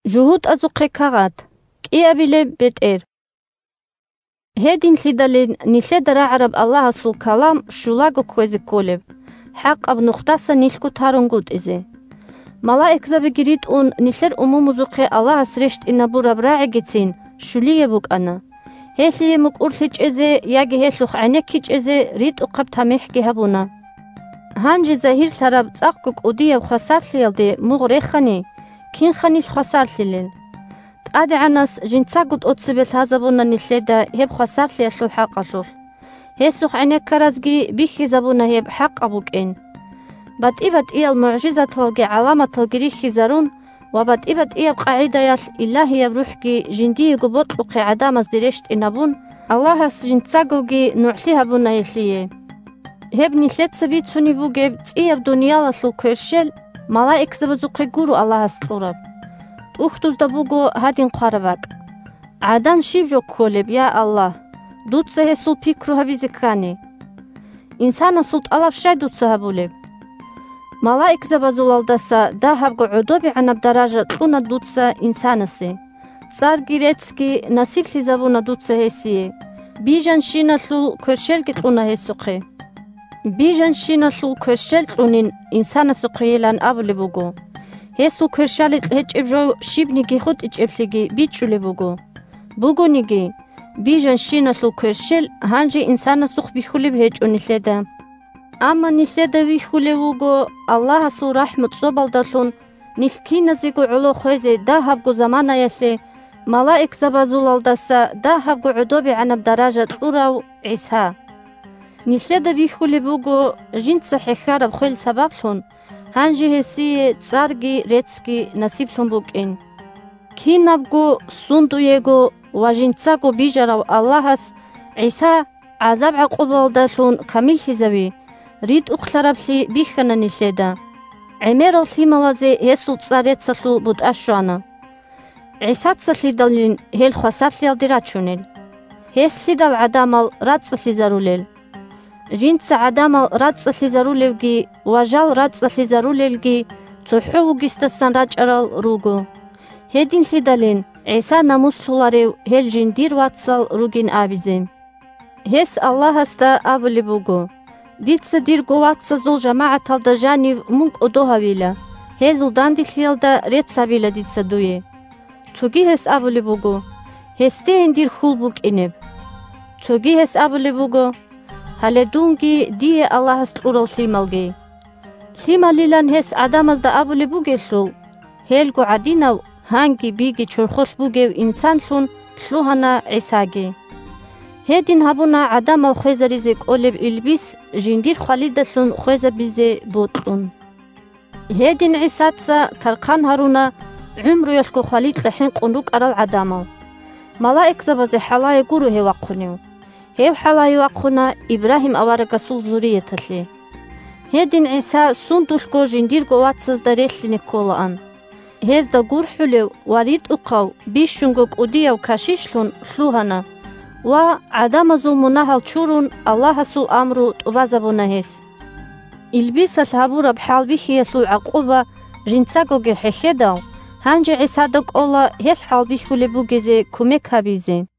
جهود ازوقه کاغات کیابیله بتر هدین لیدالین نیلدر عرب الله سول کلام شولاگو کوزی کولب حق اب نقطه نیلکو تارونگود ازه ملائک زبگیرید اون نیلر عموم زوقه الله سرشت اینا برا براعی گتین شولیه بوک انا هسلی مک ارسیچ ازه یاگه هسلوخ عنکیچ ازه رید اقب تمیح گهبونا هنج ظاهر سراب تاقوک اودیه خسار لیلده مغره خنی کین خنیش خسار لیل عادي عناس جنتاقود أتصبت هذا بونا نسيدا هب خسار لي أسلو حق أسلو هسوخ عنك كرازجي بيخي زبونا هب حق أبوك إن بات المعجزة تلقي علامة تلقي خزارون وبات قاعدة ياس إلهي بروحكي جندي قبط لقي عدامس درشت إنابون الله جنتاقوجي نوعليها بونا يسليه هب نسيت سبيت سوني بوجي بدنيا لسلو كرشل ملائك زبزوقي قورو الله سلورب أختوز دبوغو هادين قارباك عادان شيبجو كولب يا الله دوتسه سول بيكرو هبيزكاني إنسان سلط ألاف شاي دوتسه هبولب ملائك زبازول دسا دا هبغو عدوبي عنب دراجة تلونا دوتسه إنسانسي صار جيريتسكي نصيب لي زبونا دوتسه هسيه بيجان شينا سلول كرشل كتلونا هسوقي بيجان شينا سلول كرشل كتلونين إنسان سوقيلان أبولبوغو هسو كرشالت هج ابجو شيبنيجي خود اجبليجي بيتشولي بوغو نيجي بيجان شينا سو كرشل هانجي انسان سوخ بيخولي بهج اونيسيدا اما نيسيدا بيخولي وغو الله سو رحمت صوبالداسون نيسكينا زيغو علو خوزي دا هبغو زمانا يسي ملائك زبازولالداسا دا هبغو عدوبي عنب دراجة اوراو عيسها نيسيدا بيخولي بوغو جنس حخارب خويل سبابسون هنجي هسي تسارجي ريتسكي نصيب سنبوكين كي نبغو سندو يغو وجنتساغو بيجراو اللهس عيسى عذاب عقوبال داسون كامل سيزاوي ريد اخلرابسي بيخنا نسيدا عميرو سيمالازي هسو تساريت سسو بود اشوانا عيسى تسلي دالين هيل خسار ليالديراتشونيل هسي دال عدامال رات سسلي زاروليل جنس عدامال رات سسلي زاروليوغي وجال رات سسلي زاروليلغي تحوغي استسان راجرال روغو هدين سيدالين عيسى ناموس سولاريو هل جندير واتسال روغين آبيزيم هس الله استا آبولي بوغو ديتسا ديرغو واتسا زول جماعة تالدجاني مونك ادوها ويلا هزل داندي خيالدا ريتسا ويلا ديتسا دويه توغي هس آبولي بوغو هستي اندير خول بوك انب توغي هس آبولي بوغو هالدونجي دي الله استورال سيمالجي سيماليلان هس عدامز دا آبولي بوغي سول هيلغو عديناو هانجي بيجي چرخوش بوغي انسان سون سلوهانا عيساگي هدين هبونا عدام الخوزة رزق أولب إلبيس جندير خالد سون خوزة بيزي بوطون هدين عيساتسا ترقان هارونا عمرو يشكو خالد لحين قنوك أرى العدامة ملائك زبازي حلاي قورو هواقونيو هيو حلاي واقونا إبراهيم أوارق سول زورية تلي هدين عيسى سون دولكو جندير قواتسز داريت لنكولا هز دا قور حلو واريد اقاو بيشونغوك اوديو كاشيشلون خلوهانا و عدام ظلمنا هالچورون الله سول امرو تبازبونا هس البيس الهابورا بحال بيخي يسول عقوبة جنساقوغي حخيداو هانجي عيسى داك اولا هس حال بيخو لبوغيزي كوميك هابيزي